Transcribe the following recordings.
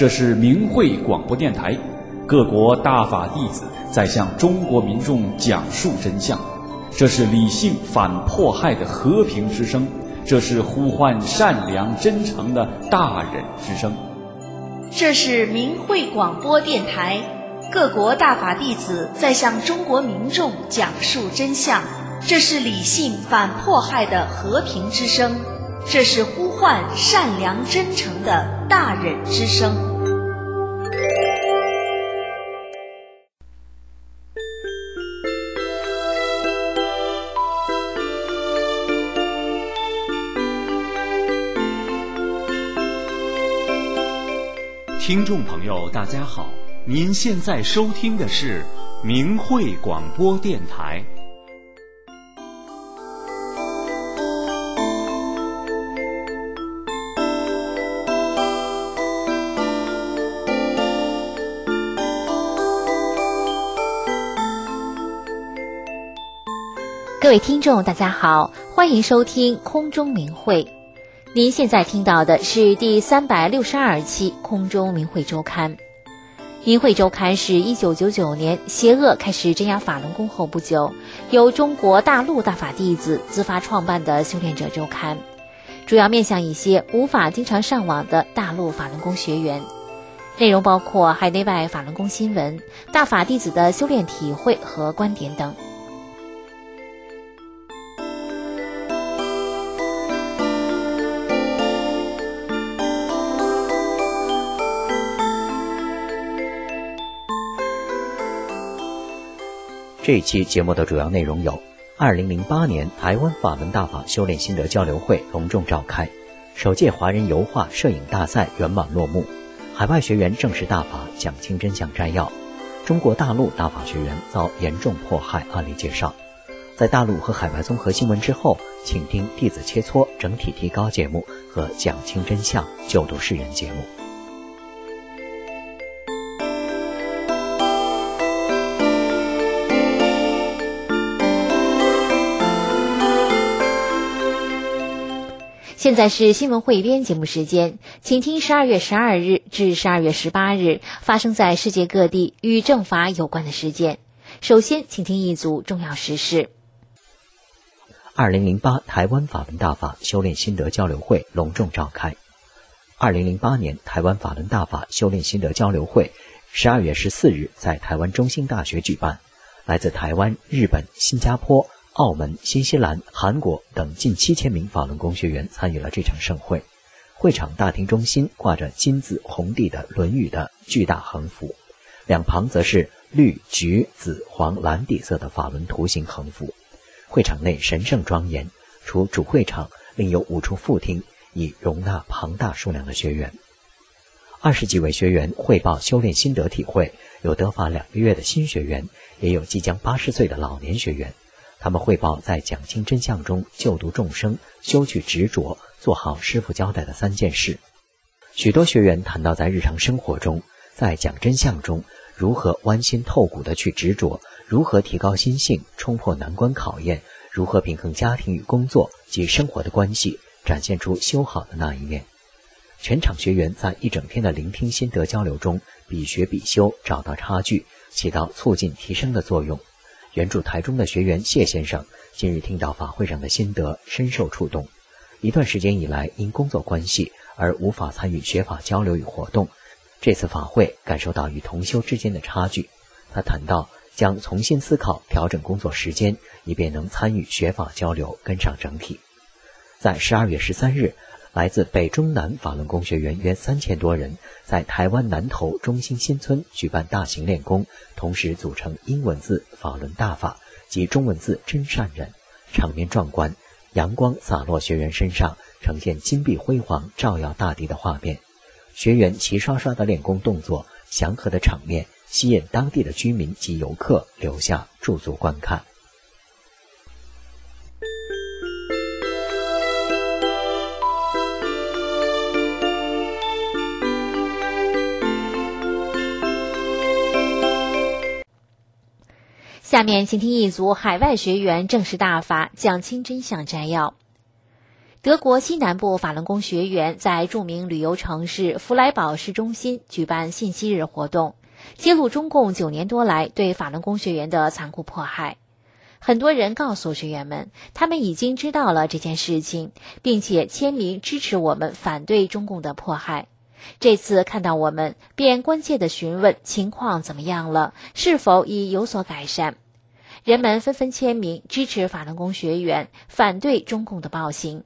这是明慧广播电台，各国大法弟子在向中国民众讲述真相。这是理性反迫害的和平之声，这是呼唤善良真诚的大忍之声。 这是明慧广播电台，各国大法弟子在向中国民众讲述真相。这是理性反迫害的和平之声，这是呼唤善良真诚的大忍之声。 听众朋友大家好，您现在收听的是明慧广播电台。 各位听众大家好，欢迎收听空中明慧。您现在听到的是第362期空中明慧周刊。明慧周刊是1999年邪恶开始镇压法轮功后不久，由中国大陆大法弟子自发创办的修炼者周刊，主要面向一些无法经常上网的大陆法轮功学员。内容包括海内外法轮功新闻、大法弟子的修炼体会和观点等。 这一期节目的主要内容有：2008年台湾法轮大法修炼心得交流会隆重召开，首届华人油画摄影大赛圆满落幕，海外学员正式大法讲清真相摘要，中国大陆大法学员遭严重迫害案例介绍。在大陆和海外综合新闻之后，请听弟子切磋整体提高节目和讲清真相救度世人节目。 现在是新闻汇编节目时间，请听12月12日至12月18日发生在世界各地与正法有关的事件。首先，请听一组重要时事。 2008台湾法轮大法修炼心得交流会隆重召开。2008年台湾法轮大法修炼心得交流会12月14日在台湾中兴大学举办，来自台湾、日本、新加坡、澳门、新西兰、韩国等近7000名法轮功学员参与了这场盛会。会场大厅中心挂着金紫红地的论语的巨大横幅，两旁则是绿、橘、紫、黄、蓝底色的法轮图形横幅。会场内神圣庄严，除主会场，另有5处副厅，以容纳庞大数量的学员。20几位学员汇报修炼心得体会，有得法2个月的新学员，也有即将80岁的老年学员。他们汇报在讲清真相中救度众生，修去执着，做好师父交代的3件事。许多学员谈到在日常生活中，在讲真相中如何剜心透骨地去执着，如何提高心性，冲破难关考验，如何平衡家庭与工作及生活的关系，展现出修好的那一面。全场学员在一整天的聆听心得交流中，比学比修，找到差距，起到促进提升的作用。原住台中的学员谢先生近日听到法会上的心得，深受触动。一段时间以来因工作关系而无法参与学法交流与活动，这次法会感受到与同修之间的差距。他谈到将重新思考调整工作时间，以便能参与学法交流，跟上整体。在12月13日，来自北中南法轮功学员约3000多人在台湾南投中兴新村举办大型练功，同时组成英文字法轮大法及中文字真善忍，场面壮观，阳光洒落学员身上，呈现金碧辉煌照耀大地的画面。学员齐刷刷的练功动作，祥和的场面吸引当地的居民及游客留下驻足观看。 下面请听一组海外学员正式大法讲清真相摘要。 德国西南部法轮功学员在著名旅游城市弗莱堡市中心举办信息日活动，揭露中共9年多来对法轮功学员的残酷迫害。很多人告诉学员们，他们已经知道了这件事情，并且签名支持我们反对中共的迫害。这次看到我们，便关切地询问情况怎么样了，是否已有所改善。人们纷纷签名支持法轮功学员，反对中共的暴行。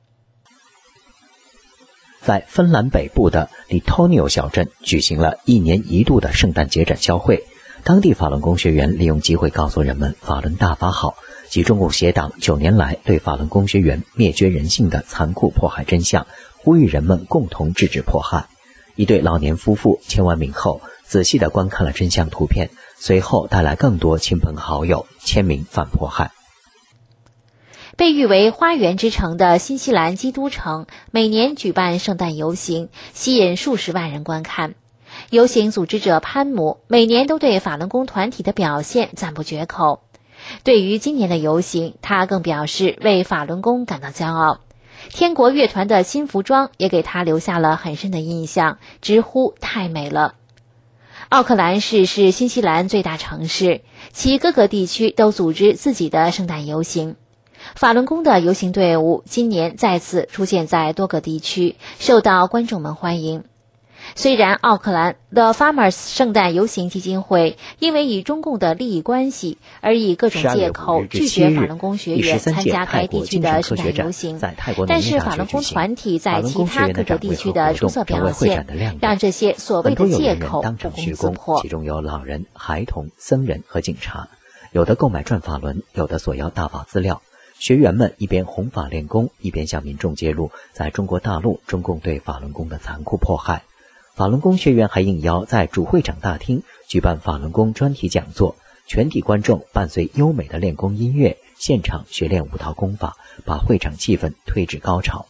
在芬兰北部的里托纽小镇举行了1年1度的圣诞节展销会，当地法轮功学员利用机会告诉人们法轮大法好及中共邪党9年来对法轮功学员灭绝人性的残酷迫害真相，呼吁人们共同制止迫害。一对老年夫妇签完名后，仔细地观看了真相图片，随后带来更多亲朋好友签名反迫害。 被誉为花园之城的新西兰基督城每年举办圣诞游行，吸引数十万人观看。游行组织者潘姆每年都对法轮功团体的表现赞不绝口。对于今年的游行，他更表示为法轮功感到骄傲。天国乐团的新服装也给他留下了很深的印象，直呼太美了。奥克兰市是新西兰最大城市，其各个地区都组织自己的圣诞游行。法轮功的游行队伍今年再次出现在多个地区，受到观众们欢迎。虽然奥克兰 The Farmers 圣诞游行基金会因为与中共的利益关系而以各种借口拒绝法轮功学员参加该地区的圣诞游行，但是法轮功团体在其他各个地区的出色表现，让这些所谓的借口不攻自破。 其中有老人、孩童、僧人和警察，有的购买转法轮，有的索要大法资料。学员们一边弘法练功，一边向民众揭露在中国大陆中共对法轮功的残酷迫害。法轮功学员还应邀在主会场大厅举办法轮功专题讲座，全体观众伴随优美的练功音乐，现场学练5套功法，把会场气氛推至高潮。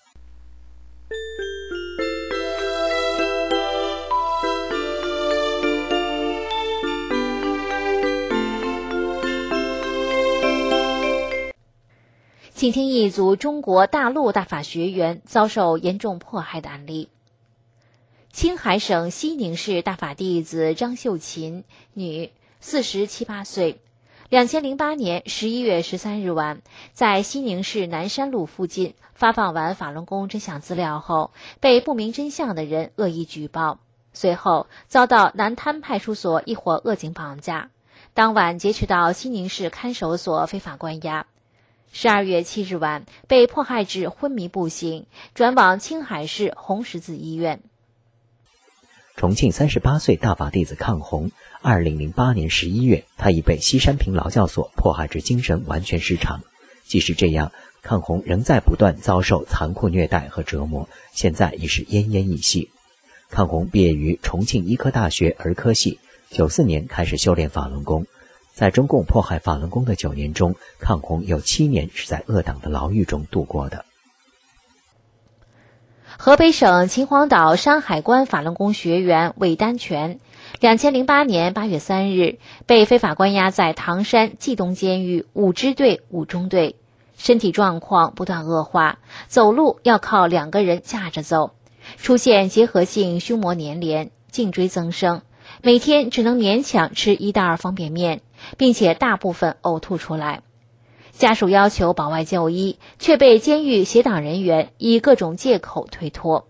请听一组中国大陆大法学员遭受严重迫害的案例。青海省西宁市大法弟子张秀琴，女，47、8岁。2008年11月13日晚，在西宁市南山路附近发放完法轮功真相资料后，被不明真相的人恶意举报，随后遭到南滩派出所一伙恶警绑架，当晚劫持到西宁市看守所非法关押。12月7日晚，被迫害至昏迷不醒，转往青海市红十字医院。 重庆38岁大法弟子抗洪，2008年11月，他已被西山坪劳教所迫害至精神完全失常。即使这样，抗洪仍在不断遭受残酷虐待和折磨，现在已是奄奄一息。抗洪毕业于重庆医科大学儿科系，94年开始修炼法轮功。在中共迫害法轮功的9年中，抗洪有7年是在恶党的牢狱中度过的。 河北省秦皇岛山海关法轮功学员韦丹全，2008年8月3日被非法关押在唐山冀东监狱5支队5中队，身体状况不断恶化，走路要靠2个人架着走，出现结核性胸膜粘连、颈椎增生，每天只能勉强吃1袋方便面，并且大部分呕吐出来。家属要求保外就医，却被监狱协党人员以各种借口推脱。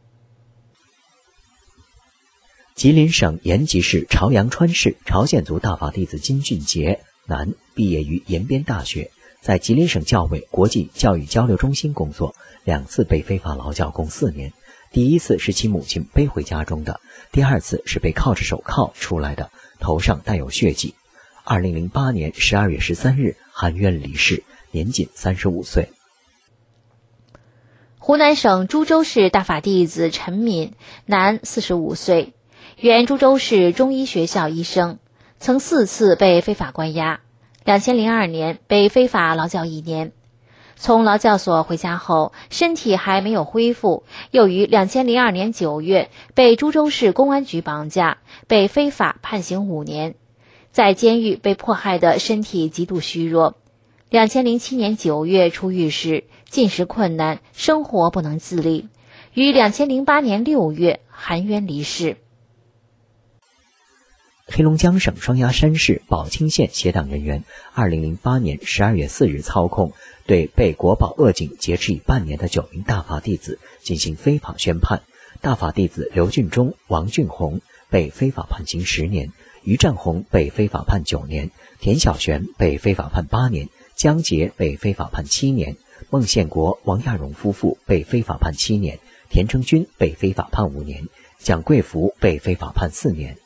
吉林省延吉市朝阳川市朝鲜族大法弟子金俊杰，男，毕业于延边大学，在吉林省教委国际教育交流中心工作，2次被非法劳教共4年。第一次是其母亲背回家中的，第2次是被铐着手铐出来的，头上带有血迹。2008年12月13日含冤离世，年仅35岁。 湖南省株洲市大法弟子陈敏，男，45岁，原株洲市中医学校医生，曾4次被非法关押。2002年被非法劳教1年。从劳教所回家后，身体还没有恢复，又于2002年9月被株洲市公安局绑架，被非法判刑5年。在监狱被迫害的身体极度虚弱。2007年9月出狱时， 进食困难，生活不能自理，于2008年6月含冤离世。 黑龙江省双鸭山市宝清县协党人员2008年12月4日操控对被国保扼警劫持已半年的9名大法弟子进行非法宣判。大法弟子刘俊忠、王俊宏被非法判刑10年，于占宏被非法判9年，田小璇被非法判8年，江杰被非法判7年，孟宪国、王亚荣夫妇被非法判7年，田成军被非法判5年，蒋贵福被非法判4年。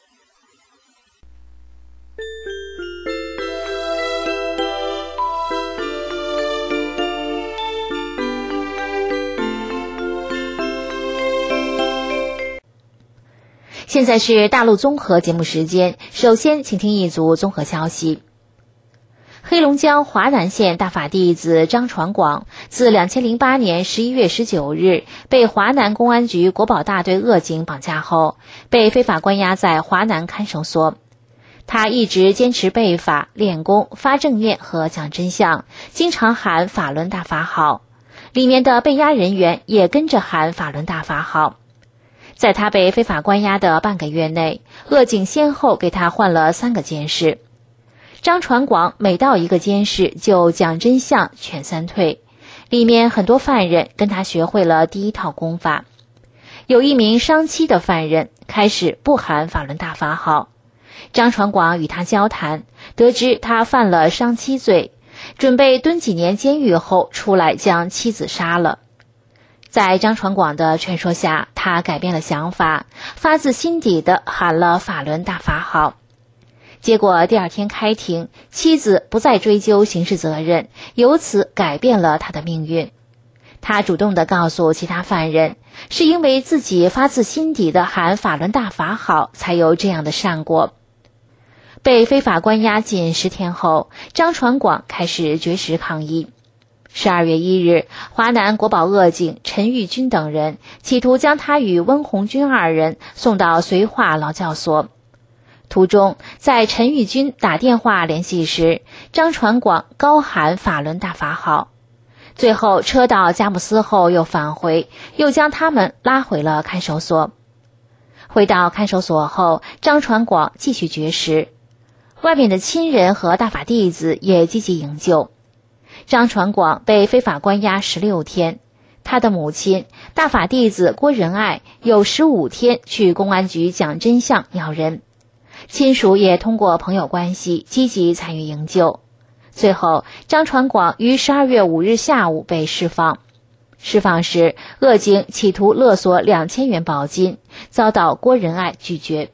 现在是大陆综合节目时间，首先请听一组综合消息。黑龙江华南县大法弟子张传广自2008年11月19日被华南公安局国保大队扼警绑架后，被非法关押在华南看守所。他一直坚持背法、练功、发正念和讲真相，经常喊法轮大法好，里面的被押人员也跟着喊法轮大法好。在他被非法关押的半个月内，扼警先后给他换了3个监视。张传广每到一个监视就讲真相劝3退，里面很多犯人跟他学会了第一套功法。有一名伤妻的犯人开始不喊法轮大法好，张传广与他交谈，得知他犯了伤妻罪，准备蹲几年监狱后出来将妻子杀了。在张传广的劝说下，他改变了想法，发自心底地喊了法轮大法好。结果第2天开庭，妻子不再追究刑事责任，由此改变了他的命运。他主动地告诉其他犯人，是因为自己发自心底地喊法轮大法好，才有这样的善果。被非法关押近10天后，张传广开始绝食抗议。12月1日，华南国保扼警陈玉军等人企图将他与温红军2人送到绥化劳教所。途中，在陈玉军打电话联系时，张传广高喊法轮大法好。最后车到佳木斯后又返回，又将他们拉回了看守所。回到看守所后，张传广继续绝食，外面的亲人和大法弟子也积极营救。张传广被非法关押16天，他的母亲大法弟子郭仁爱有15天去公安局讲真相要人，亲属也通过朋友关系积极参与营救。最后，张传广于12月5日下午被释放。释放时，扼警企图勒索2000元保金，遭到郭仁爱拒绝。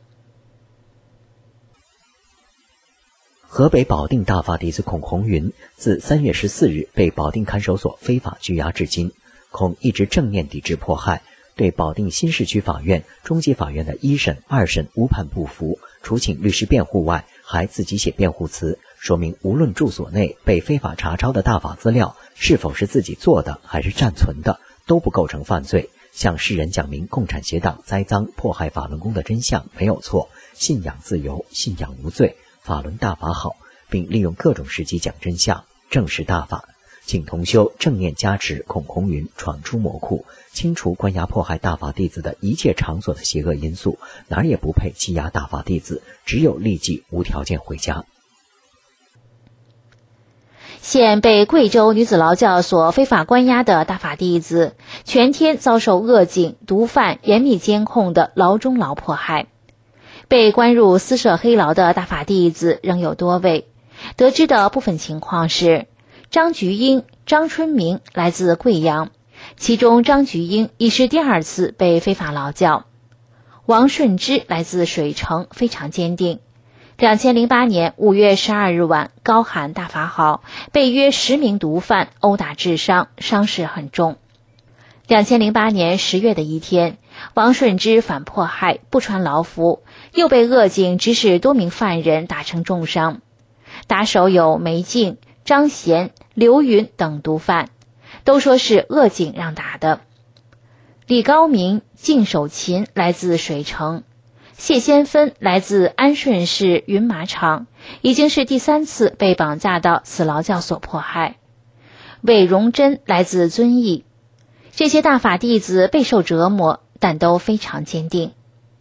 河北保定大法弟子孔红云自3月14日被保定看守所非法拘押至今。孔一直正面抵制迫害，对保定新市区法院、中级法院的1审、2审误判不服，除请律师辩护外，还自己写辩护词，说明无论住所内被非法查抄的大法资料是否是自己做的还是暂存的，都不构成犯罪，向世人讲明共产邪党栽赃迫害法轮功的真相没有错，信仰自由，信仰无罪，法轮大法好，并利用各种时机讲真相，正视大法，请同修正念加持孔红云闯出魔窟，清除关押迫害大法弟子的一切场所的邪恶因素，哪儿也不配羁押大法弟子，只有立即无条件回家。 现被贵州女子劳教所非法关押的大法弟子，全天遭受扼警、毒贩严密监控的牢中牢迫害。被关入私设黑牢的大法弟子仍有多位，得知的部分情况是：张菊英、张春明来自贵阳，其中张菊英已是第2次被非法劳教；王顺之来自水城，非常坚定。2008年5月12日晚高喊大法好，被约10名毒贩殴打致伤，伤势很重。2008年10月的一天，王顺之反迫害，不穿牢服，又被扼警指使多名犯人打成重伤。打手有梅静、张贤、刘云等毒贩，都说是扼警让打的。李高明、靳守勤来自水城，谢先芬来自安顺市云马场，已经是第3次被绑架到此劳教所迫害。 韦荣臻来自遵义。这些大法弟子备受折磨，但都非常坚定。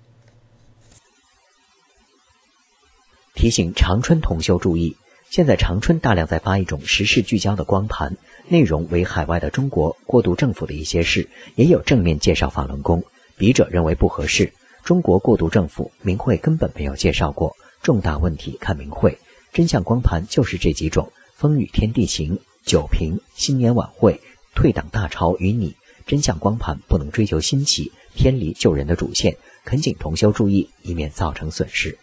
提醒长春同修注意，现在长春大量在发一种时事聚焦的光盘，内容为海外的中国过渡政府的一些事，也有正面介绍法轮功。笔者认为不合适，中国过渡政府明慧根本没有介绍过，重大问题看明慧。真相光盘就是这几种：风雨天地行、九评、新年晚会、退党大潮与你。真相光盘不能追求新奇，偏离救人的主线，恳请同修注意，以免造成损失。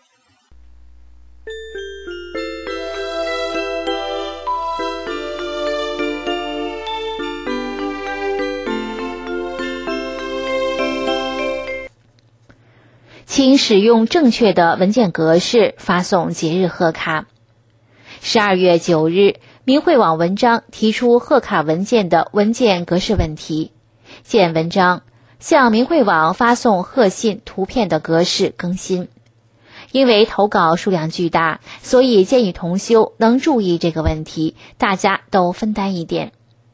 请使用正确的文件格式发送节日贺卡。12月9日，明慧网文章提出贺卡文件的文件格式问题。见文章，向明慧网发送贺信图片的格式更新。因为投稿数量巨大，所以建议同修能注意这个问题，大家都分担一点。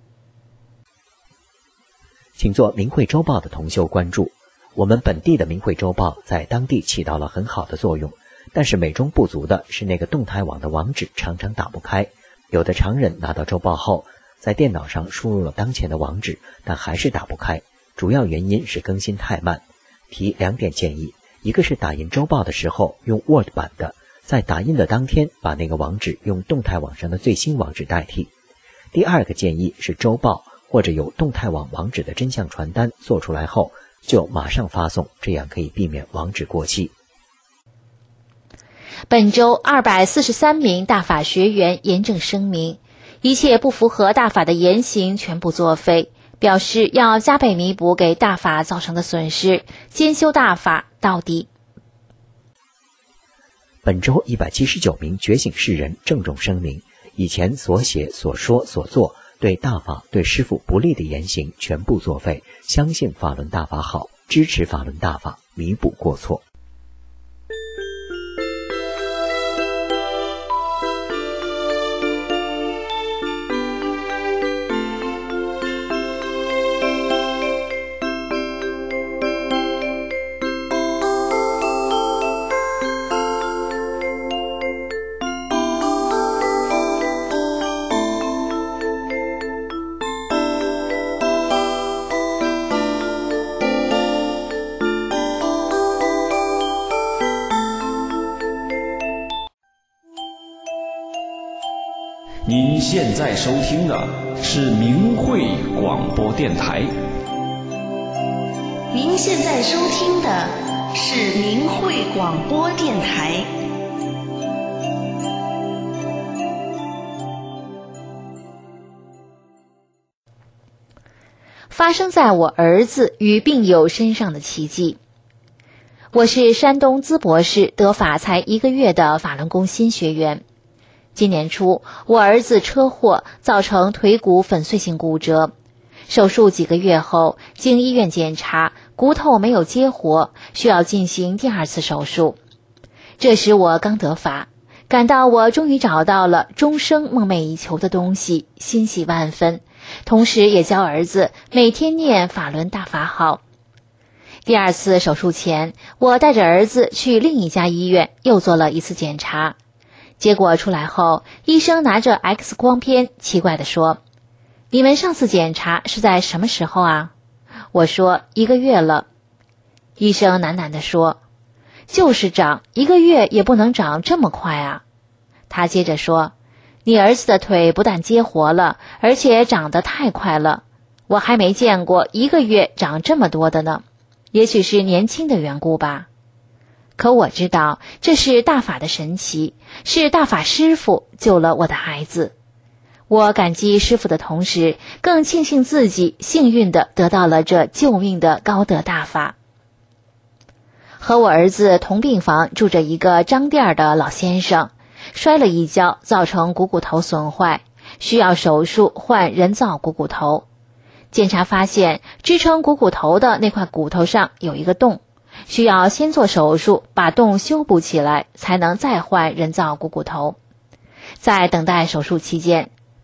请做明慧周报的同修关注。我们本地的明慧周报在当地起到了很好的作用，但是美中不足的是那个动态网的网址常常打不开。有的常人拿到周报后，在电脑上输入了当前的网址，但还是打不开，主要原因是更新太慢。提2点建议，一个是打印周报的时候用 Word 版的，在打印的当天把那个网址用动态网上的最新网址代替。第二个建议是周报或者有动态网网址的真相传单做出来后就马上发送，这样可以避免网址过期。 本周243名大法学员严正声明，一切不符合大法的言行全部作废，表示要加倍弥补给大法造成的损失，兼修大法到底。 本周179名觉醒世人郑重声明，以前所写所说所做对大法对师父不利的言行全部作废，相信法轮大法好，支持法轮大法，弥补过错。 您现在收听的是明慧广播电台。 您现在收听的是明慧广播电台。 发生在我儿子与病友身上的奇迹。我是山东淄博市得法才1个月的法轮功新学员。今年初，我儿子车祸造成腿骨粉碎性骨折，手术几个月后，经医院检查，骨头没有接活，需要进行第2次手术。这时我刚得法，感到我终于找到了终生梦寐以求的东西，欣喜万分，同时也教儿子每天念法轮大法好。第2次手术前，我带着儿子去另一家医院又做了1次检查。结果出来后，医生拿着 X 光片奇怪地说，你们上次检查是在什么时候啊？我说1个月了。医生喃喃地说，就是长1个月也不能长这么快啊。他接着说，你儿子的腿不但接活了，而且长得太快了，我还没见过1个月长这么多的呢，也许是年轻的缘故吧。可我知道这是大法的神奇，是大法师父救了我的孩子。我感激师父的同时，更庆幸自己幸运地得到了这救命的高德大法。和我儿子同病房住着一个张店的老先生，摔了一跤造成股骨头损坏，需要手术换人造股骨头。检查发现支撑股骨头的那块骨头上有一个洞，需要先做手术把洞修补起来，才能再换人造股骨头。在等待手术期间，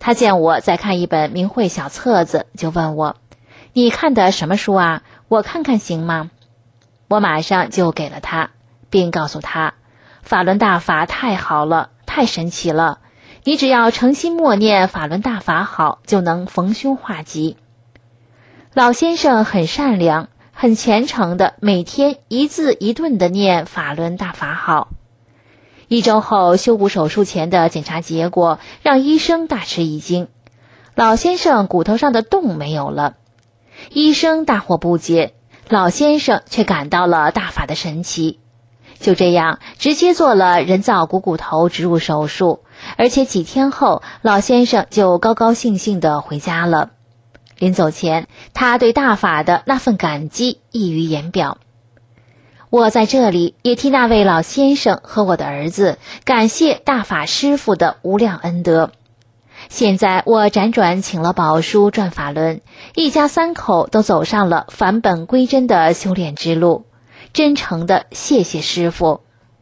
他见我在看一本名讳小册子，就问我：“你看的什么书啊？我看看行吗？”我马上就给了他，并告诉他：“法轮大法太好了，太神奇了！你只要诚心默念法轮大法好，就能逢凶化吉。”老先生很善良，很虔诚的每天一字一顿的念法轮大法好。1周后，修补手术前的检查结果让医生大吃一惊，老先生骨头上的洞没有了。医生大惑不解，老先生却感到了大法的神奇。就这样，直接做了人造股头植入手术，而且几天后，老先生就高高兴兴地回家了。临走前，他对大法的那份感激溢于言表。我在这里也替那位老先生和我的儿子感谢大法师父的无量恩德。现在我辗转请了宝书转法轮，一家3口都走上了返本归真的修炼之路。真诚的谢谢师父。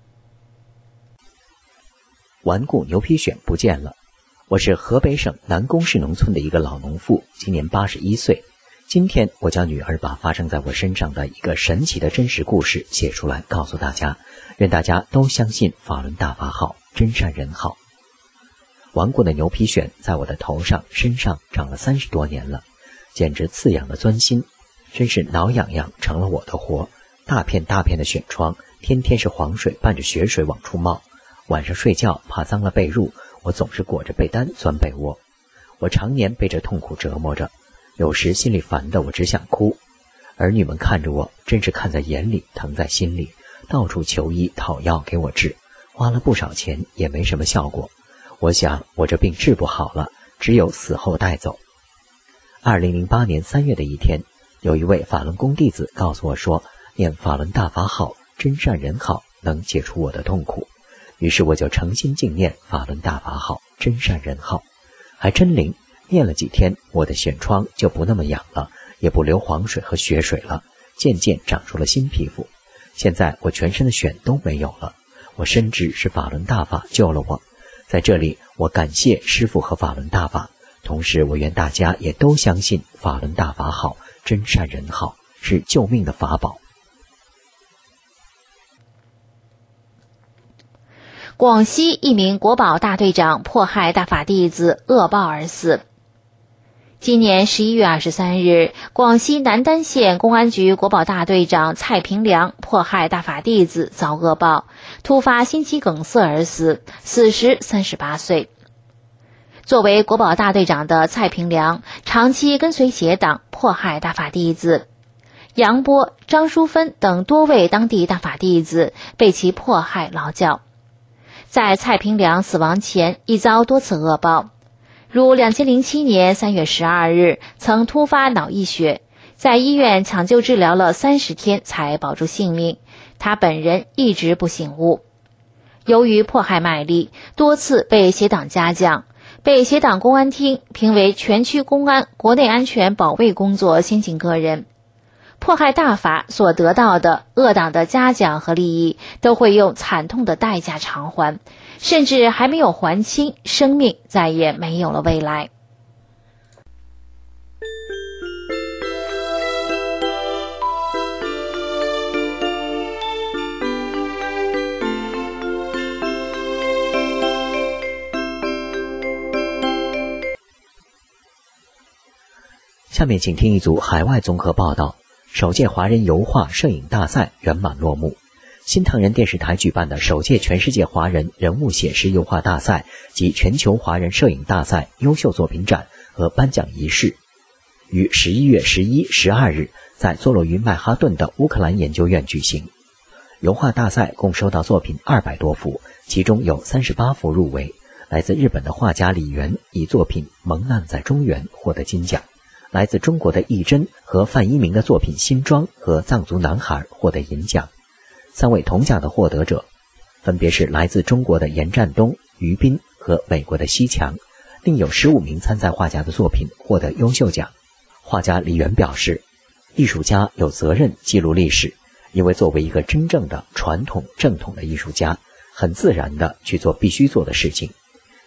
顽固牛皮癣不见了。我是河北省南宫市农村的一个老农妇，今年81岁。今天我将女儿把发生在我身上的一个神奇的真实故事写出来告诉大家，愿大家都相信法轮大法好，真善人好。顽固的牛皮癣在我的头上身上长了30多年了，简直刺痒的钻心，真是挠痒痒成了我的活。大片大片的癣疮，天天是黄水伴着血水往出冒。晚上睡觉怕脏了被褥，我总是裹着被单钻被窝。我常年被这痛苦折磨着，有时心里烦得我只想哭。儿女们看着我，真是看在眼里，疼在心里，到处求医讨药给我治，花了不少钱也没什么效果。我想我这病治不好了，只有死后带走。2008年3月的一天，有一位法轮功弟子告诉我说，念法轮大法好，真善人好，能解除我的痛苦。于是我就诚心敬念法轮大法好，真善人好。还真灵，念了几天，我的癣疮就不那么痒了，也不流黄水和血水了，渐渐长出了新皮肤。现在我全身的癣都没有了。我深知是法轮大法救了我，在这里我感谢师父和法轮大法，同时我愿大家也都相信法轮大法好，真善人好，是救命的法宝。 广西一名国保大队长迫害大法弟子恶报而死。今年11月23日，广西南丹县公安局国保大队长蔡平良迫害大法弟子遭恶报，突发心肌梗塞而死，死时38岁。作为国保大队长的蔡平良，长期跟随邪党迫害大法弟子。杨波、张淑芬等多位当地大法弟子被其迫害劳教。在蔡平良死亡前，已遭多次恶报，如2007年3月12日曾突发脑溢血，在医院抢救治疗了30天才保住性命，他本人一直不醒悟。由于迫害卖力，多次被邪党嘉奖，被邪党公安厅评为全区公安国内安全保卫工作先进个人。迫害大法所得到的恶党的嘉奖和利益，都会用惨痛的代价偿还，甚至还没有还清，生命再也没有了未来。 下面请听一组海外综合报道。首届华人油画摄影大赛圆满落幕。新唐人电视台举办的首届全世界华人人物写实油画大赛及全球华人摄影大赛优秀作品展和颁奖仪式，于11月11、12日在坐落于曼哈顿的乌克兰研究院举行。油画大赛共收到作品200多幅，其中有38幅入围。来自日本的画家李元以作品《蒙难在中原》获得金奖。来自中国的易真和范一鸣的作品《新装》和《藏族男孩》获得银奖。3位铜奖的获得者分别是来自中国的严占东、于斌和美国的西强，另有15名参赛画家的作品获得优秀奖。画家李元表示，艺术家有责任记录历史，因为作为一个真正的传统正统的艺术家，很自然地去做必须做的事情。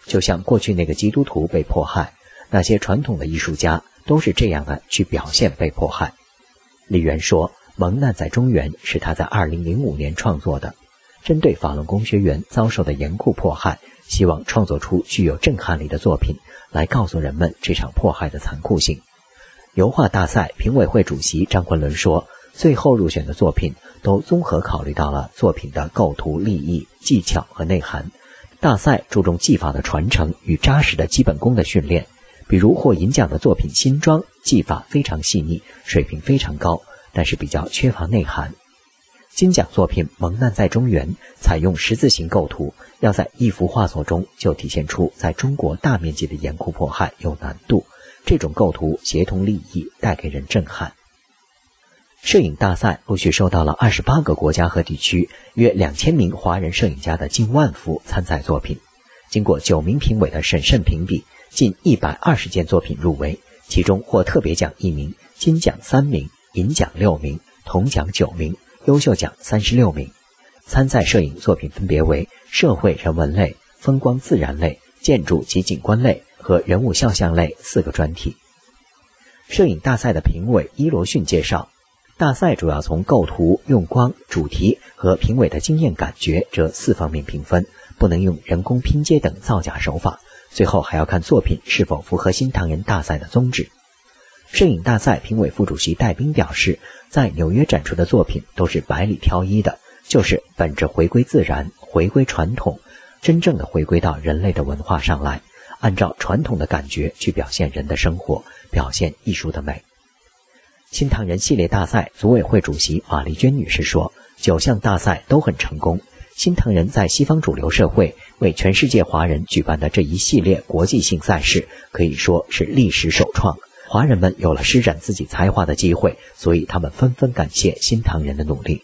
就像过去那个基督徒被迫害，那些传统的艺术家都是这样的去表现被迫害。李源说，蒙难在中原是他在2005年创作的，针对法轮功学员遭受的严酷迫害，希望创作出具有震撼力的作品，来告诉人们这场迫害的残酷性。油画大赛评委会主席张昆仑说，最后入选的作品都综合考虑到了作品的构图、立意、技巧和内涵。大赛注重技法的传承与扎实的基本功的训练，比如获银奖的作品《新装》，技法非常细腻，水平非常高，但是比较缺乏内涵。金奖作品《蒙难在中原》采用十字形构图，要在一幅画作中就体现出在中国大面积的严酷迫害有难度，这种构图协同立意，带给人震撼。摄影大赛陆续收到了28个国家和地区约2000名华人摄影家的近万幅参赛作品，经过9名评委的审慎评比，近120件作品入围，其中获特别奖1名，金奖3名，银奖6名，铜奖9名，优秀奖36名。参赛摄影作品分别为社会人文类、风光自然类、建筑及景观类和人物肖像类4个专题。摄影大赛的评委伊罗逊介绍，大赛主要从构图、用光、主题和评委的经验感觉这4方面评分，不能用人工拼接等造假手法，最后还要看作品是否符合新唐人大赛的宗旨。摄影大赛评委副主席戴斌表示，在纽约展出的作品都是百里挑一的，就是本着回归自然、回归传统，真正的回归到人类的文化上来，按照传统的感觉去表现人的生活，表现艺术的美。新唐人系列大赛组委会主席马丽娟女士说，9项大赛都很成功，新唐人在西方主流社会为全世界华人举办的这一系列国际性赛事可以说是历史首创，华人们有了施展自己才华的机会，所以他们纷纷感谢新唐人的努力。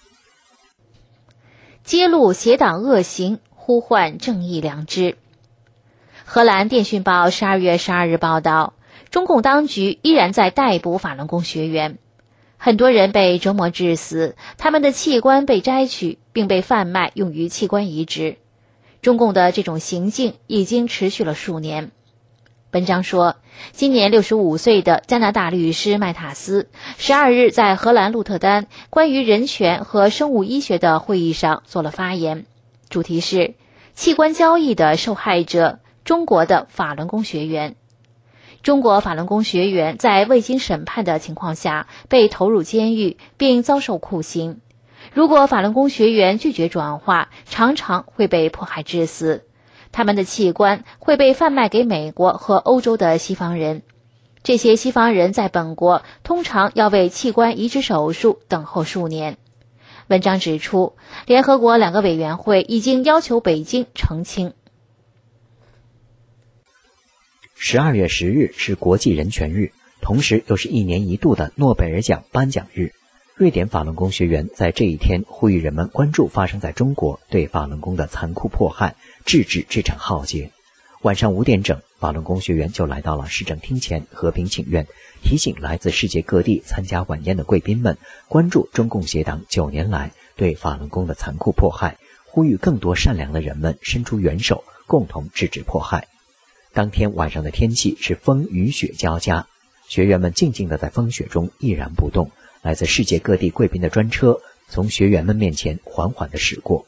揭露邪党恶行，呼唤正义良知。荷兰电讯报12月12日报道，中共当局依然在逮捕法轮功学员，很多人被折磨致死，他们的器官被摘取并被贩卖用于器官移植。中共的这种行径已经持续了数年。文章说，今年65岁的加拿大律师麦塔斯12日在荷兰鹿特丹关于人权和生物医学的会议上做了发言，主题是器官交易的受害者，中国的法轮功学员。中国法轮功学员在未经审判的情况下被投入监狱并遭受酷刑，如果法轮功学员拒绝转化，常常会被迫害致死。他们的器官会被贩卖给美国和欧洲的西方人，这些西方人在本国通常要为器官移植手术等候数年。文章指出，联合国2个委员会已经要求北京澄清。 12月10日是国际人权日，同时又是1年1度的诺贝尔奖颁奖日。瑞典法轮功学员在这一天呼吁人们关注发生在中国对法轮功的残酷迫害，制止这场浩劫。晚上5点整，法轮功学员就来到了市政厅前和平请愿，提醒来自世界各地参加晚宴的贵宾们关注中共邪党9年来对法轮功的残酷迫害，呼吁更多善良的人们伸出援手，共同制止迫害。当天晚上的天气是风雨雪交加，学员们静静地在风雪中毅然不动，来自世界各地贵宾的专车从学员们面前缓缓地驶过。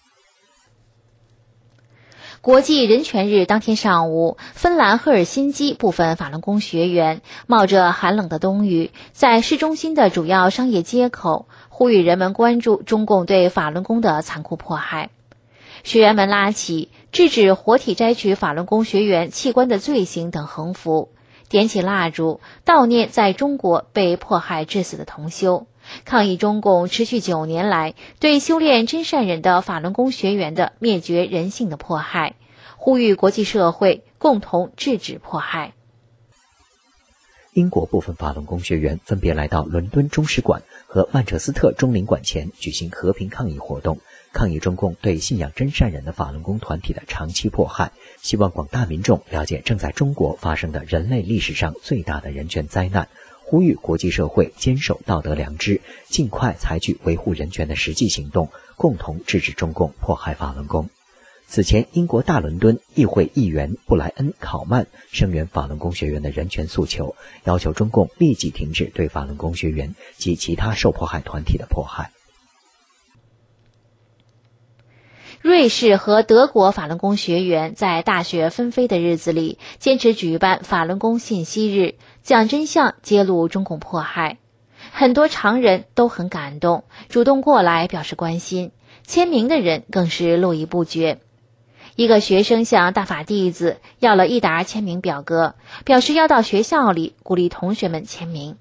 国际人权日当天上午，芬兰赫尔辛基部分法轮功学员冒着寒冷的冬雨，在市中心的主要商业街口呼吁人们关注中共对法轮功的残酷迫害。学员们拉起制止活体摘取法轮功学员器官的罪行等横幅，点起蜡烛，悼念在中国被迫害致死的同修，抗议中共持续9年来对修炼真善忍的法轮功学员的灭绝人性的迫害，呼吁国际社会共同制止迫害。 英国部分法轮功学员分别来到伦敦中使馆和曼彻斯特中领馆前举行和平抗议活动，抗议中共对信仰真善忍的法轮功团体的长期迫害，希望广大民众了解正在中国发生的人类历史上最大的人权灾难，呼吁国际社会坚守道德良知，尽快采取维护人权的实际行动，共同制止中共迫害法轮功。 此前，英国大伦敦议会议员布莱恩·考曼声援法轮功学员的人权诉求，要求中共立即停止对法轮功学员及其他受迫害团体的迫害。 瑞士和德国法轮功学员在大雪纷飞的日子里，坚持举办法轮功信息日，讲真相，揭露中共迫害。很多常人都很感动，主动过来表示关心，签名的人更是络绎不绝。一个学生向大法弟子要了一沓签名表格，表示要到学校里鼓励同学们签名。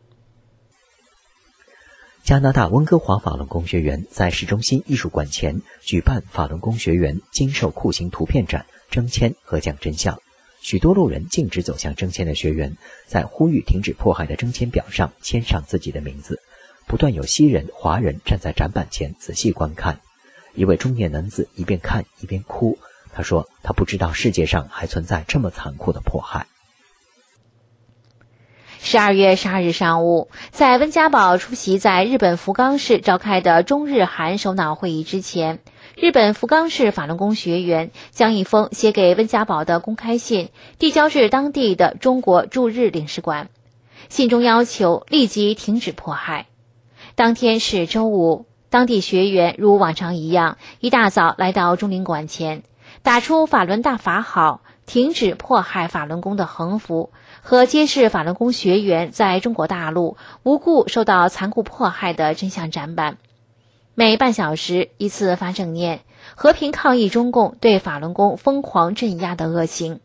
加拿大温哥华法轮功学员在市中心艺术馆前举办法轮功学员经受酷刑图片展、征签和讲真相。许多路人径直走向征签的学员，在呼吁停止迫害的征签表上签上自己的名字。不断有西人、华人站在展板前仔细观看。一位中年男子一边看一边哭，他说他不知道世界上还存在这么残酷的迫害。 12月12日上午，在温家宝出席在日本福冈市召开的中日韩首脑会议之前，日本福冈市法轮功学员将一封写给温家宝的公开信递交至当地的中国驻日领事馆，信中要求立即停止迫害。当天是周五，当地学员如往常一样，一大早来到中领馆前，打出法轮大法好，停止迫害法轮功的横幅和揭示法轮功学员在中国大陆无故受到残酷迫害的真相展板。每半小时一次发正念，和平抗议中共对法轮功疯狂镇压的恶行。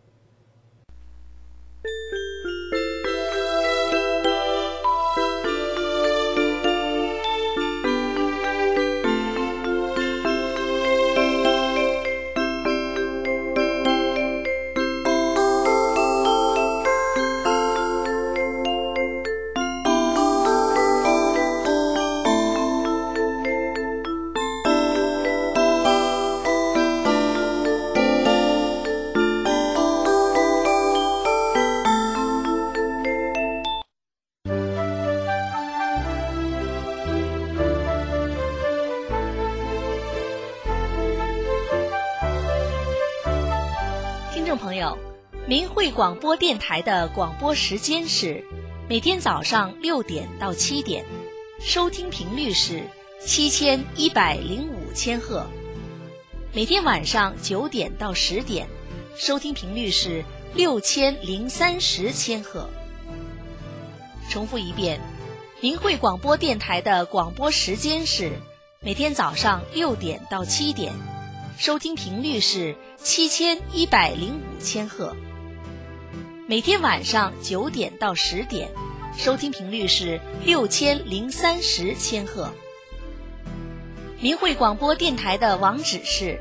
听众朋友，明慧广播电台的广播时间是每天早上6点到7点，收听频率是7105千赫；每天晚上9点到10点，收听频率是6030千赫。重复一遍，明慧广播电台的广播时间是每天早上6点到7点，收听频率是7105千赫；每天晚上9点到10点，收听频率是6030千赫。明慧广播电台的网址是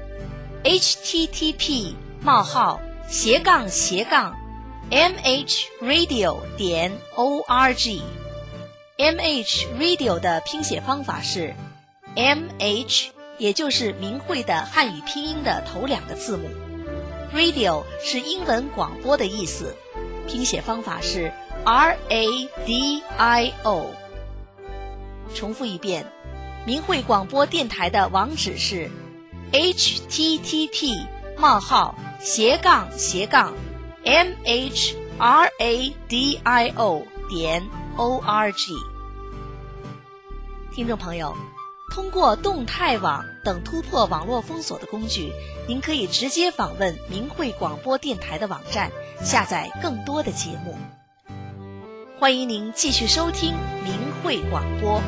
http://mhradio.org。 MH Radio 的拼写方法是 MH， 也就是明慧的汉语拼音的头2个字母。Radio 是英文广播的意思，拼写方法是 RADIO。 重复一遍，明慧广播电台的网址是 http://mhradio.org。 听众朋友，通过动态网等突破网络封锁的工具，您可以直接访问明慧广播电台的网站，下载更多的节目。欢迎您继续收听明慧广播。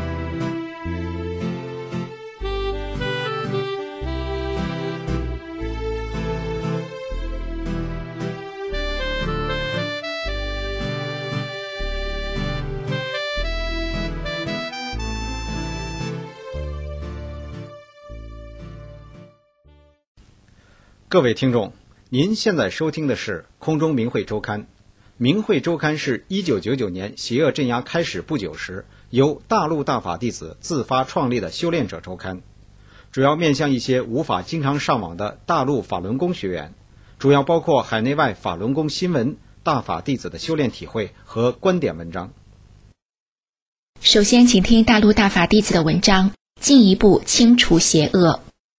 各位听众，您现在收听的是空中明慧周刊。明慧周刊是1999年邪恶镇压开始不久时，由大陆大法弟子自发创立的修炼者周刊，主要面向一些无法经常上网的大陆法轮功学员，主要包括海内外法轮功新闻、大法弟子的修炼体会和观点文章。 首先请听大陆大法弟子的文章，进一步清除邪恶。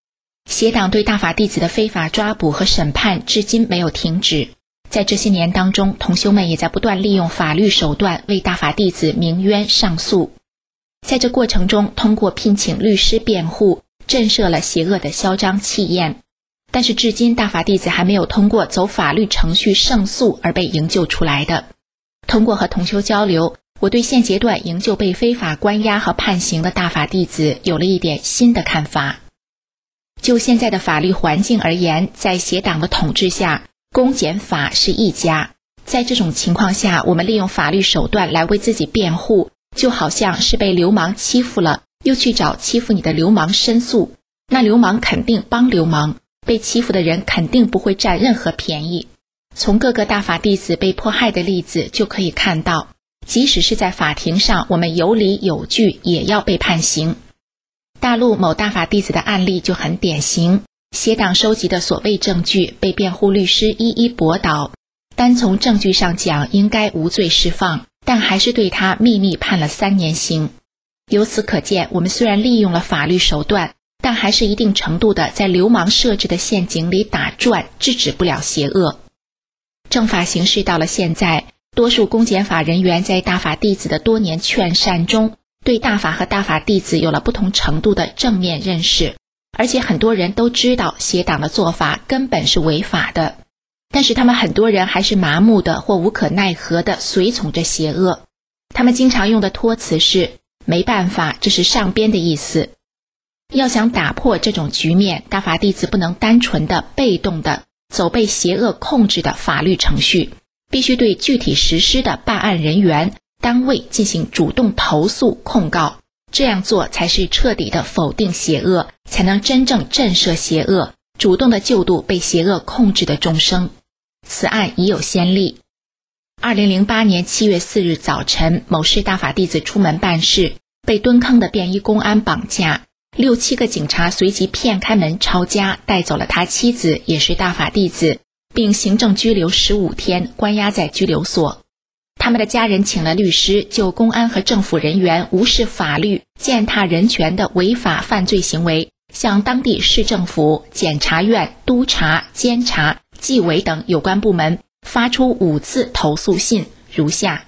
邪党对大法弟子的非法抓捕和审判至今没有停止。在这些年当中，同修们也在不断利用法律手段为大法弟子鸣冤上诉。在这过程中，通过聘请律师辩护，震慑了邪恶的嚣张气焰。但是至今大法弟子还没有通过走法律程序胜诉而被营救出来的。通过和同修交流，我对现阶段营救被非法关押和判刑的大法弟子有了一点新的看法。就现在的法律环境而言，在邪党的统治下，公检法是一家。在这种情况下，我们利用法律手段来为自己辩护，就好像是被流氓欺负了，又去找欺负你的流氓申诉，那流氓肯定帮流氓，被欺负的人肯定不会占任何便宜。从各个大法弟子被迫害的例子就可以看到，即使是在法庭上，我们有理有据也要被判刑。大陆某大法弟子的案例就很典型，邪党收集的所谓证据被辩护律师一一驳倒，单从证据上讲应该无罪释放，但还是对他秘密判了3年刑。由此可见，我们虽然利用了法律手段，但还是一定程度的在流氓设置的陷阱里打转，制止不了邪恶。正法形势到了现在，多数公检法人员在大法弟子的多年劝善中，对大法和大法弟子有了不同程度的正面认识，而且很多人都知道邪党的做法根本是违法的，但是他们很多人还是麻木的或无可奈何的随从着邪恶。他们经常用的托词是没办法，这是上边的意思。要想打破这种局面，大法弟子不能单纯的被动的走被邪恶控制的法律程序，必须对具体实施的办案人员单位进行主动投诉控告，这样做才是彻底的否定邪恶，才能真正震慑邪恶，主动的救度被邪恶控制的众生。此案已有先例。2008年7月4日早晨，某市大法弟子出门办事，被蹲坑的便衣公安绑架，6、7个警察随即骗开门抄家，带走了他妻子，也是大法弟子，并行政拘留15天，关押在拘留所。他们的家人请了律师，就公安和政府人员无视法律、践踏人权的违法犯罪行为，向当地市政府、检察院、督察、监察、纪委等有关部门发出5次投诉信，如下：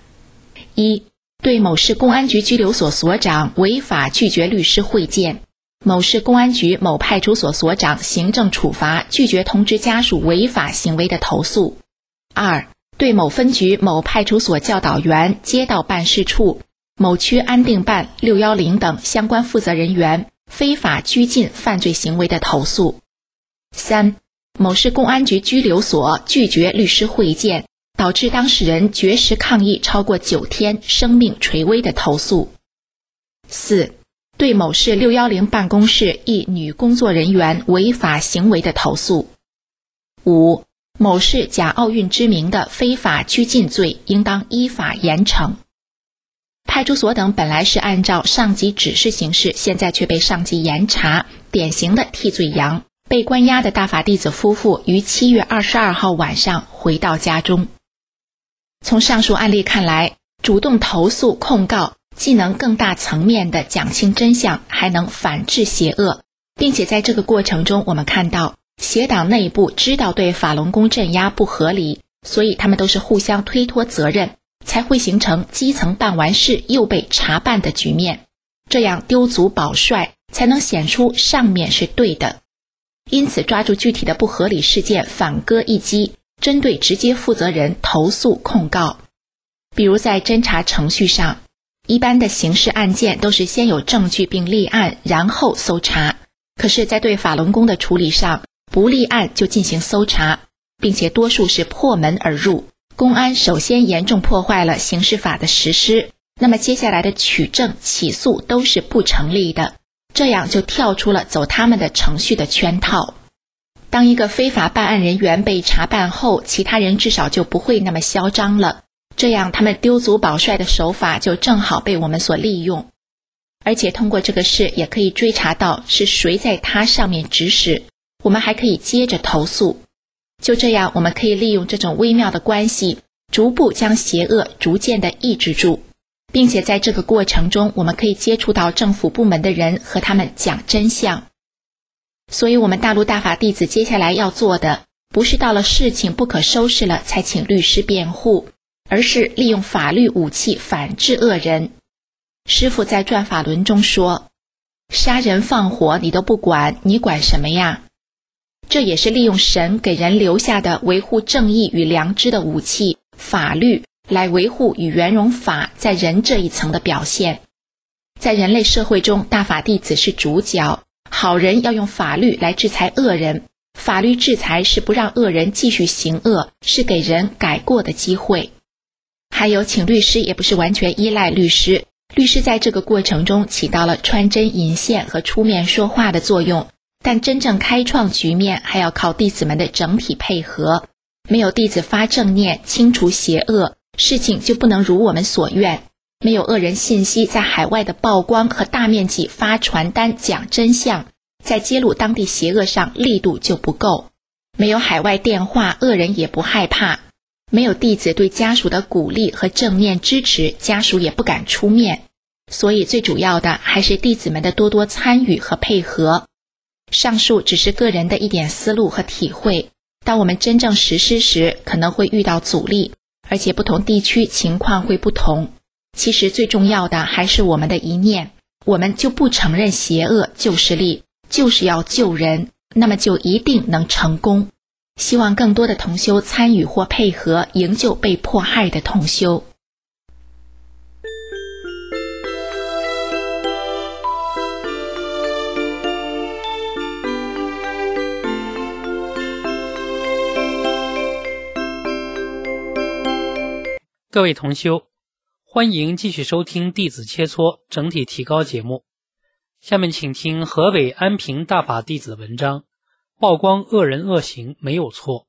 1. 对某市公安局拘留所所长违法拒绝律师会见，某市公安局某派出所所长行政处罚拒绝通知家属违法行为的投诉。 2. 对某分局某派出所教导员、街道办事处、某区安定办、610等相关负责人员非法拘禁犯罪行为的投诉。 3. 某市公安局拘留所拒绝律师会见，导致当事人绝食抗议超过9天，生命垂危的投诉。 4. 对某市610办公室一女工作人员违法行为的投诉。 5. 某市假奥运之名的非法拘禁罪，应当依法严惩。派出所等本来是按照上级指示行事，现在却被上级严查，典型的替罪羊。被关押的大法弟子夫妇于7月22号晚上回到家中。从上述案例看来，主动投诉控告既能更大层面地讲清真相，还能反制邪恶，并且在这个过程中，我们看到邪党内部知道对法轮功镇压不合理，所以他们都是互相推脱责任，才会形成基层办完事又被查办的局面。这样丢卒保帅，才能显出上面是对的。因此抓住具体的不合理事件，反戈一击，针对直接负责人投诉控告。比如在侦查程序上，一般的刑事案件都是先有证据并立案，然后搜查。可是在对法轮功的处理上，不立案就进行搜查，并且多数是破门而入。公安首先严重破坏了刑事法的实施，那么接下来的取证、起诉都是不成立的，这样就跳出了走他们的程序的圈套。当一个非法办案人员被查办后，其他人至少就不会那么嚣张了，这样他们丢卒保帅的手法就正好被我们所利用。而且通过这个事也可以追查到是谁在他上面指使，我们还可以接着投诉。就这样，我们可以利用这种微妙的关系，逐步将邪恶逐渐地抑制住，并且在这个过程中，我们可以接触到政府部门的人，和他们讲真相。 所以我们大陆大法弟子接下来要做的，不是到了事情不可收拾了才请律师辩护，而是利用法律武器反制恶人。师父在转法轮中说，杀人放火你都不管，你管什么呀？这也是利用神给人留下的维护正义与良知的武器法律，来维护与圆融法在人这一层的表现。在人类社会中，大法弟子是主角，好人要用法律来制裁恶人，法律制裁是不让恶人继续行恶，是给人改过的机会。还有请律师也不是完全依赖律师，律师在这个过程中起到了穿针引线和出面说话的作用，但真正开创局面还要靠弟子们的整体配合。没有弟子发正念，清除邪恶，事情就不能如我们所愿。没有恶人信息在海外的曝光和大面积发传单讲真相，在揭露当地邪恶上力度就不够。没有海外电话，恶人也不害怕。没有弟子对家属的鼓励和正面支持，家属也不敢出面。所以最主要的还是弟子们的多多参与和配合。上述只是个人的一点思路和体会，当我们真正实施时，可能会遇到阻力，而且不同地区情况会不同。其实最重要的还是我们的一念，我们就不承认邪恶就是利，就是要救人，那么就一定能成功。希望更多的同修参与或配合，营救被迫害的同修。 各位同修，欢迎继续收听弟子切磋整体提高节目。下面请听河北安平大法弟子的文章，曝光恶人恶行没有错。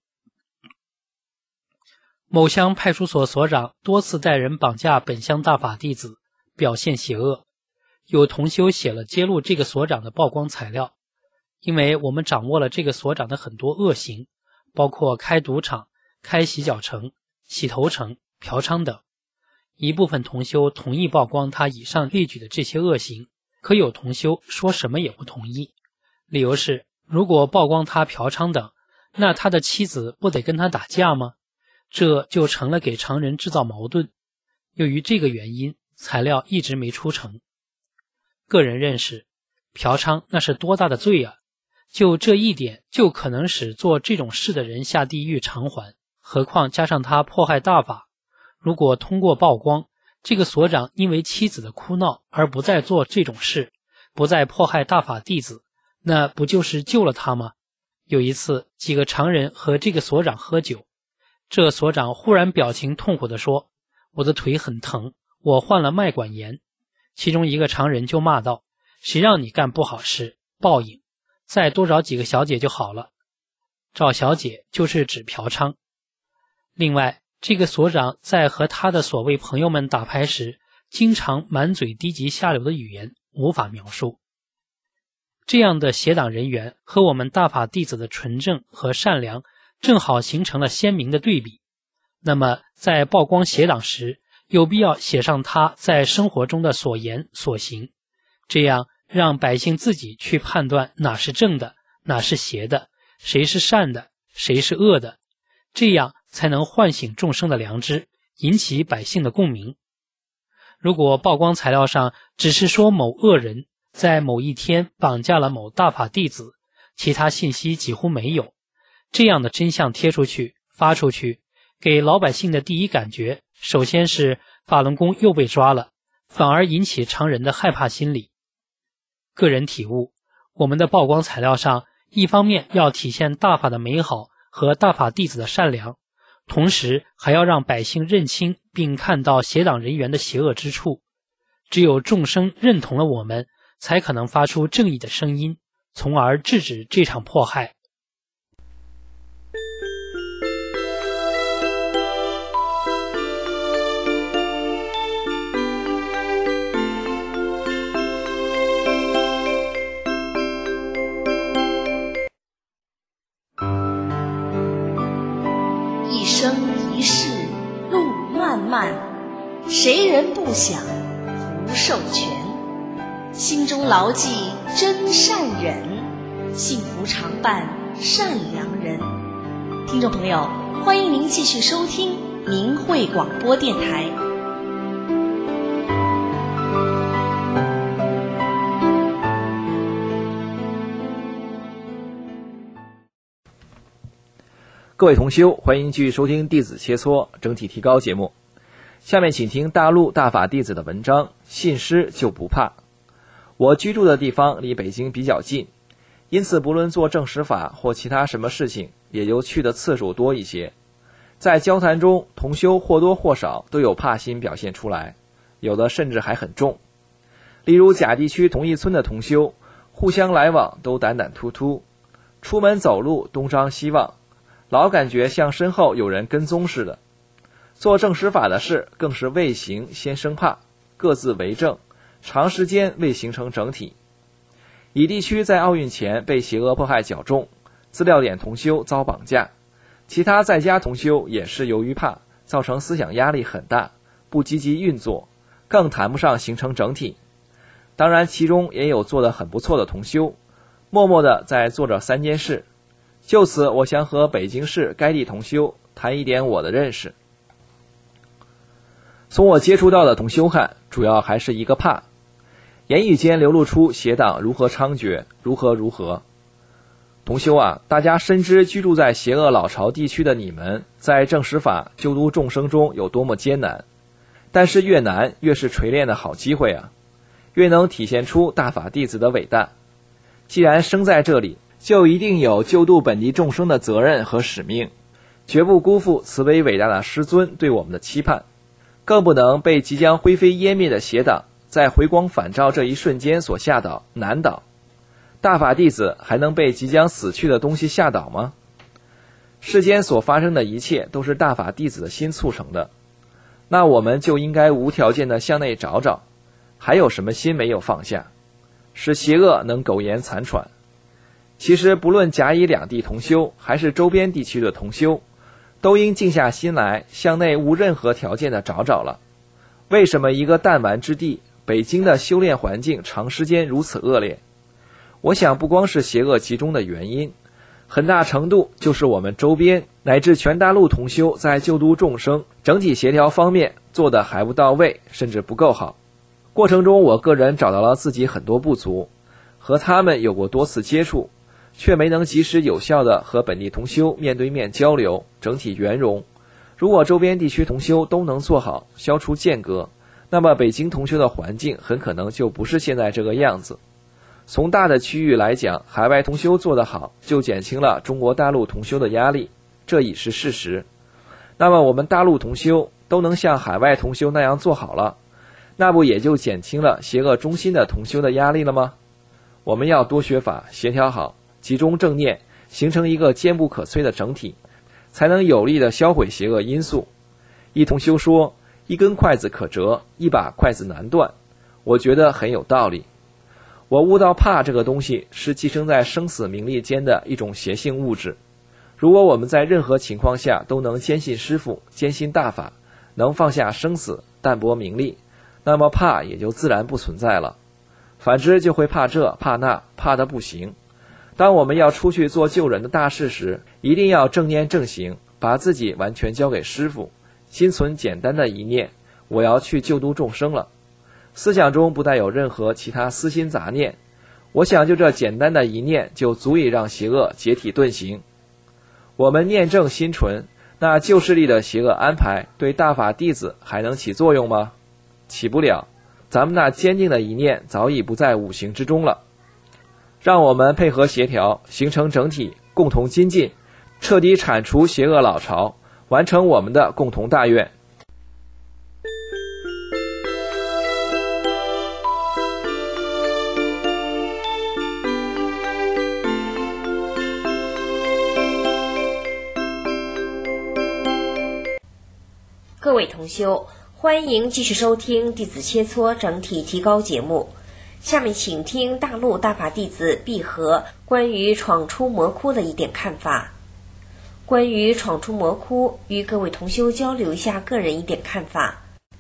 某乡派出所所长多次带人绑架本乡大法弟子，表现邪恶。有同修写了揭露这个所长的曝光材料，因为我们掌握了这个所长的很多恶行，包括开赌场、开洗脚城、洗头城、嫖娼等。一部分同修同意曝光他以上列举的这些恶行，可有同修说什么也不同意。理由是，如果曝光他嫖娼等，那他的妻子不得跟他打架吗？这就成了给常人制造矛盾。由于这个原因，材料一直没出成。个人认识，嫖娼那是多大的罪啊！就这一点就可能使做这种事的人下地狱偿还，何况加上他迫害大法。如果通过曝光，这个所长因为妻子的哭闹而不再做这种事，不再迫害大法弟子，那不就是救了他吗？有一次，几个常人和这个所长喝酒，这所长忽然表情痛苦地说：“我的腿很疼，我患了脉管炎。”其中一个常人就骂道：“谁让你干不好事，报应，再多找几个小姐就好了。”找小姐就是指嫖娼。另外，这个所长在和他的所谓朋友们打牌时，经常满嘴低级下流的语言，无法描述。这样的邪党人员和我们大法弟子的纯正和善良正好形成了鲜明的对比。那么在曝光邪党时，有必要写上他在生活中的所言所行，这样让百姓自己去判断哪是正的，哪是邪的，谁是善的，谁是恶的，这样才能唤醒众生的良知，引起百姓的共鸣。如果曝光材料上只是说某恶人在某一天绑架了某大法弟子，其他信息几乎没有，这样的真相贴出去发出去，给老百姓的第一感觉，首先是法轮功又被抓了，反而引起常人的害怕心理。个人体悟，我们的曝光材料上，一方面要体现大法的美好和大法弟子的善良，同时还要让百姓认清并看到邪党人员的邪恶之处。只有众生认同了我们，才可能发出正义的声音，从而制止这场迫害。 一生一世路漫漫，谁人不想福寿全？心中牢记真善忍， 幸福常伴善良人。听众朋友，欢迎您继续收听明慧广播电台。 各位同修，欢迎继续收听弟子切磋整体提高节目。下面请听大陆大法弟子的文章，信师就不怕。我居住的地方离北京比较近，因此不论做正实法或其他什么事情，也就去的次数多一些。在交谈中，同修或多或少都有怕心表现出来，有的甚至还很重。例如甲地区同一村的同修，互相来往都胆胆突突，出门走路东张西望，老感觉像身后有人跟踪似的。做正实法的事更是未行先生怕，各自为政，长时间未形成整体。乙地区在奥运前被邪恶迫害较重，资料点同修遭绑架，其他在家同修也是由于怕，造成思想压力很大，不积极运作，更谈不上形成整体。当然其中也有做得很不错的同修，默默地在做着3件事。就此我想和北京市该地同修谈一点我的认识。从我接触到的同修看，主要还是一个怕，言语间流露出邪党如何猖獗，如何。同修啊，大家深知居住在邪恶老巢地区的你们，在正实法救度众生中有多么艰难，但是越难越是锤炼的好机会啊，越能体现出大法弟子的伟大。既然生在这里，就一定有救度本地众生的责任和使命，绝不辜负慈悲伟大的师尊对我们的期盼，更不能被即将灰飞烟灭的邪党在回光返照这一瞬间所吓倒难倒。大法弟子还能被即将死去的东西吓倒吗？世间所发生的一切都是大法弟子的心促成的，那我们就应该无条件的向内找找，还有什么心没有放下，使邪恶能苟延残喘。其实不论甲乙两地同修，还是周边地区的同修，都应静下心来，向内无任何条件的找找了。为什么一个弹丸之地，北京的修炼环境长时间如此恶劣？我想不光是邪恶集中的原因，很大程度就是我们周边乃至全大陆同修在救度众生整体协调方面做得还不到位，甚至不够好。过程中我个人找到了自己很多不足，和他们有过多次接触，却没能及时有效地和本地同修面对面交流，整体圆融。如果周边地区同修都能做好，消除间隔，那么北京同修的环境很可能就不是现在这个样子。从大的区域来讲，海外同修做得好，就减轻了中国大陆同修的压力，这已是事实。那么我们大陆同修都能像海外同修那样做好了，那不也就减轻了邪恶中心的同修的压力了吗？我们要多学法，协调好，集中正念，形成一个坚不可摧的整体，才能有力地销毁邪恶因素。一同修说，一根筷子可折，一把筷子难断，我觉得很有道理。我悟到怕这个东西是寄生在生死名利间的一种邪性物质。如果我们在任何情况下都能坚信师父，坚信大法，能放下生死，淡泊名利，那么怕也就自然不存在了。反之就会怕这怕那，怕得不行。当我们要出去做救人的大事时，一定要正念正行，把自己完全交给师父，心存简单的一念，我要去救度众生了。思想中不带有任何其他私心杂念，我想就这简单的一念就足以让邪恶解体遁形。我们念正心纯，那旧势力的邪恶安排对大法弟子还能起作用吗？起不了，咱们那坚定的一念早已不在五行之中了。让我们配合协调，形成整体，共同精进，彻底铲除邪恶老巢，完成我们的共同大愿。 各位同修，欢迎继续收听弟子切磋整体提高节目。下面请听大陆大法弟子毕和关于闯出魔窟的一点看法。关于闯出魔窟，与各位同修交流一下个人一点看法。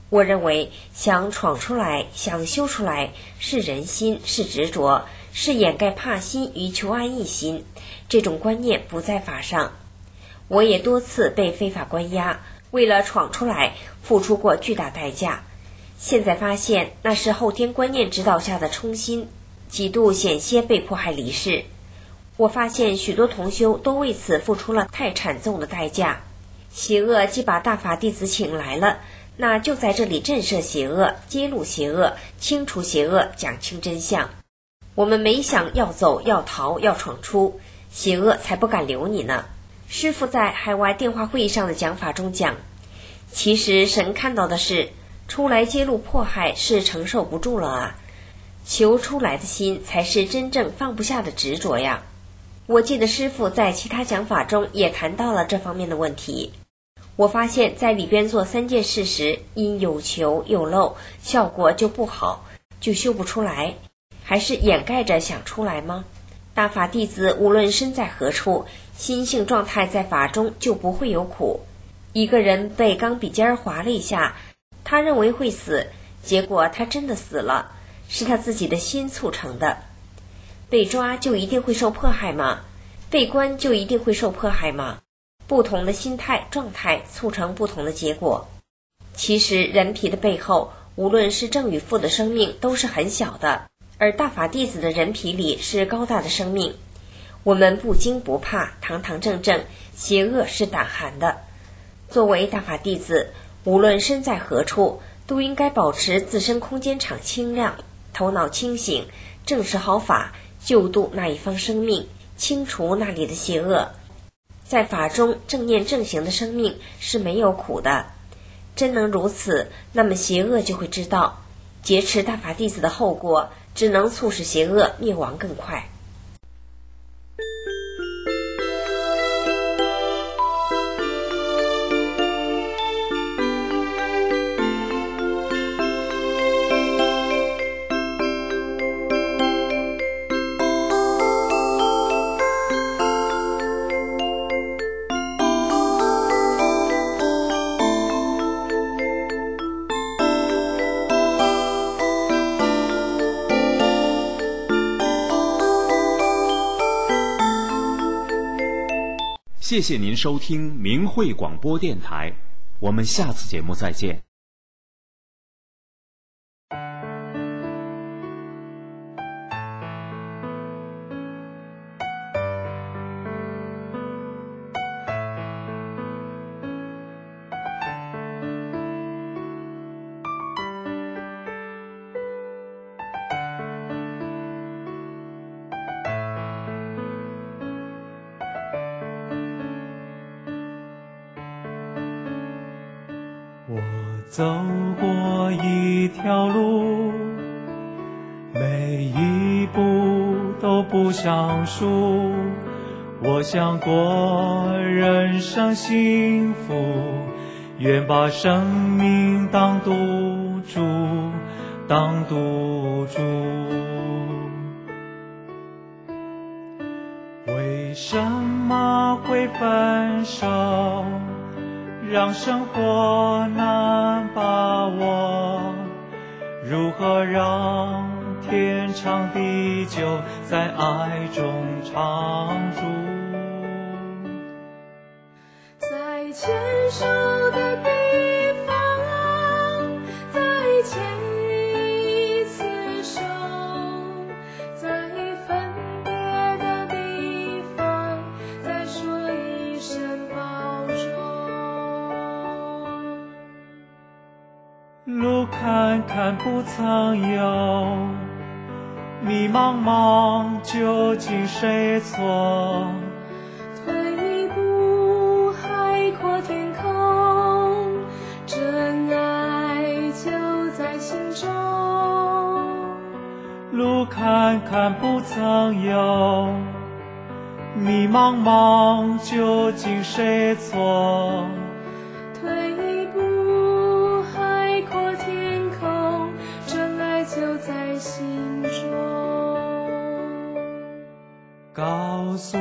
我认为想闯出来，想修出来，是人心，是执着，是掩盖怕心与求安逸心，这种观念不在法上。我也多次被非法关押，为了闯出来付出过巨大代价，现在发现那是后天观念指导下的冲心，几度险些被迫害离世。我发现许多同修都为此付出了太惨重的代价。邪恶既把大法弟子请来了，那就在这里震慑邪恶，揭露邪恶，清除邪恶，讲清真相。我们没想要走，要逃，要闯出，邪恶才不敢留你呢。师父在海外电话会议上的讲法中讲，其实神看到的是出来揭露迫害是承受不住了啊，求出来的心才是真正放不下的执着呀。我记得师父在其他讲法中也谈到了这方面的问题。我发现在里边做3件事时，因有求有漏，效果就不好，就修不出来，还是掩盖着想出来吗？大法弟子无论身在何处，心性状态在法中就不会有苦。一个人被钢笔尖划了一下，他认为会死，结果他真的死了，是他自己的心促成的。被抓就一定会受迫害吗？被关就一定会受迫害吗？不同的心态状态促成不同的结果。其实人皮的背后，无论是正与负的生命都是很小的，而大法弟子的人皮里是高大的生命。我们不惊不怕，堂堂正正，邪恶是胆寒的。作为大法弟子，无论身在何处，都应该保持自身空间场清亮，头脑清醒，正视好法，救度那一方生命，清除那里的邪恶。在法中正念正行的生命是没有苦的，真能如此，那么邪恶就会知道，劫持大法弟子的后果只能促使邪恶灭亡更快。 谢谢您收听明慧广播电台，我们下次节目再见。 我走过一条路，每一步都不想输。我想过人生幸福，愿把生命当赌注，当赌注。为什么会分手？让生活难把握，如何让天长地久在爱中常驻？ 在牵手的地方，再牵一次手，在分别的地方，再说一声保重。 路看看不曾有，迷茫茫究竟谁错？ 退一步海阔天空，真爱就在心中。 路看看不曾有，迷茫茫究竟谁错？ 退一步海阔天空，真爱就在心中。 告诉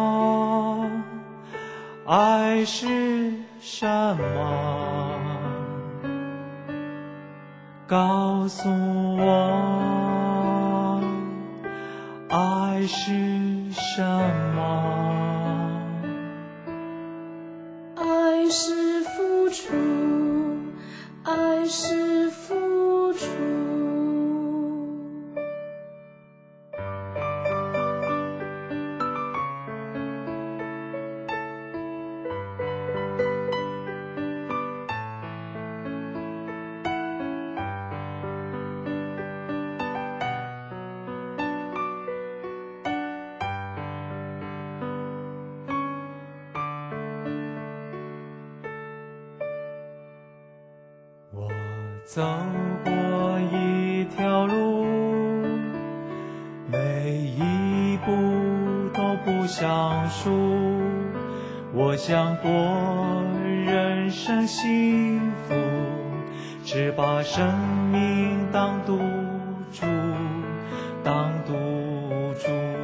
我，爱是什么？ 告诉我，爱是什么？ 爱是付出，爱是付出。 我走过一条路，每一步都不想输。我想过人生幸福，只把生命当赌注，当赌注。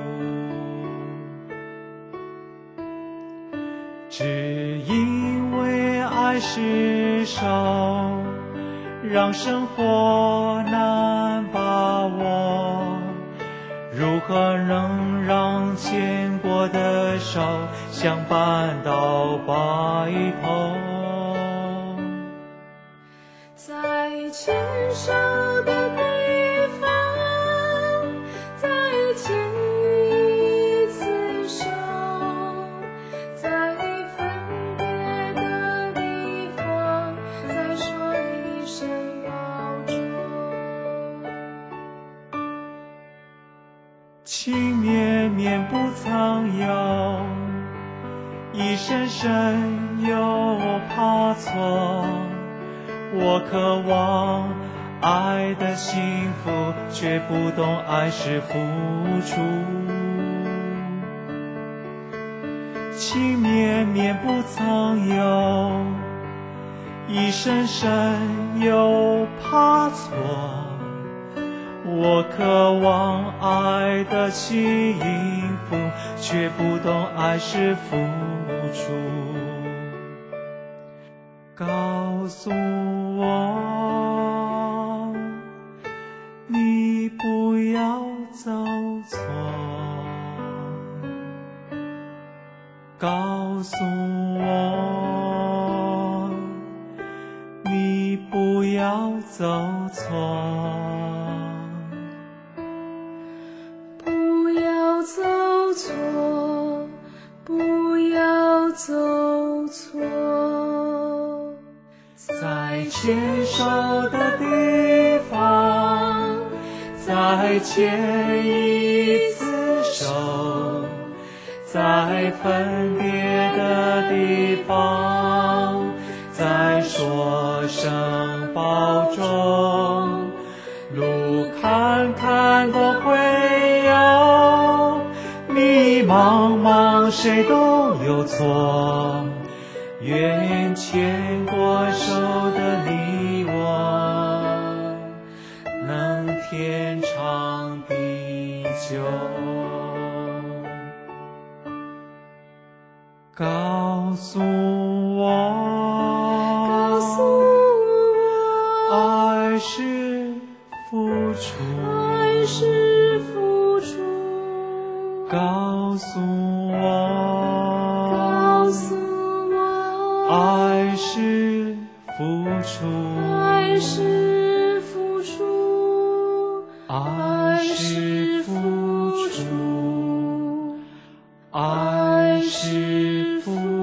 只因为爱是手，让生活难把握，如何能让牵过的手相伴到白头？ 在牵手的地方，再牵一次手，在分别的地方，再说一声保重。 情绵绵不曾有，一声声又怕错。我渴望爱的幸福，却不懂爱是付出。情绵绵不曾有，一声声又怕错。我渴望爱的幸福，却不懂爱是付出。告诉我，你不要走错。告诉我，你不要走错。 不要走错，不要走错。 在牵手的地方，再牵一次手，在分别的地方，再说声保重。路坎坎多会有，迷茫茫谁都有错。愿牵过手的你我，能天长地久。告诉我， 告诉我， 爱是付出， 爱是付出。 告诉我， 告诉我， 爱是付出， 爱是付出， 爱是付出，爱是付出。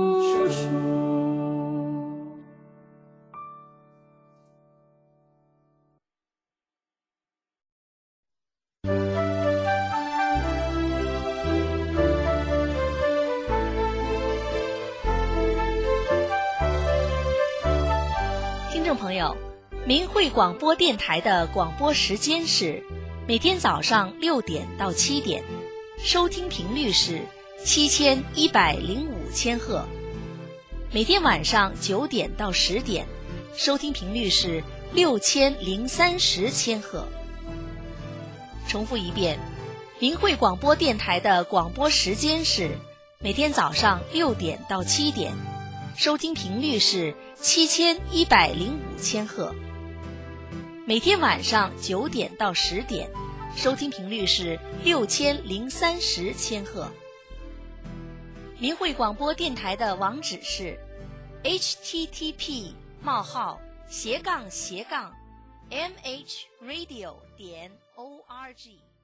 听众朋友，明慧广播电台的广播时间是每天早上6点到7点，收听频率是7105千赫；每天晚上9点到10点，收听频率是6030千赫。重复一遍，明慧广播电台的广播时间是每天早上6点到7点，收听频率是7105千赫。 每天晚上9点到10点，收听频率是6030千赫。明慧广播电台的网址是 http://mhradio.org。